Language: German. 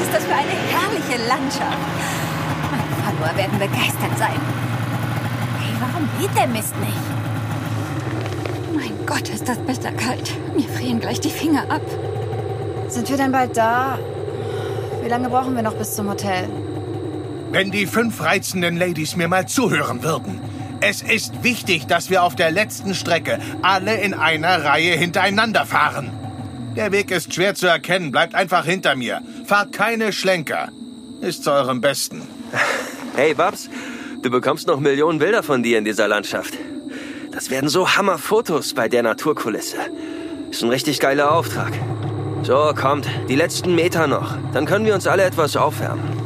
ist das für eine herrliche Landschaft. Meine Follower werden begeistert sein. Hey, warum geht der Mist nicht? Mein Gott, ist das bitterkalt. Mir frieren gleich die Finger ab. Sind wir denn bald da? Wie lange brauchen wir noch bis zum Hotel? Wenn die 5 reizenden Ladies mir mal zuhören würden. Es ist wichtig, dass wir auf der letzten Strecke alle in einer Reihe hintereinander fahren. Der Weg ist schwer zu erkennen. Bleibt einfach hinter mir. Fahrt keine Schlenker. Ist zu eurem Besten. Hey, Babs, du bekommst noch Millionen Bilder von dir in dieser Landschaft. Das werden so Hammerfotos bei der Naturkulisse. Ist ein richtig geiler Auftrag. So, kommt, die letzten Meter noch. Dann können wir uns alle etwas aufwärmen.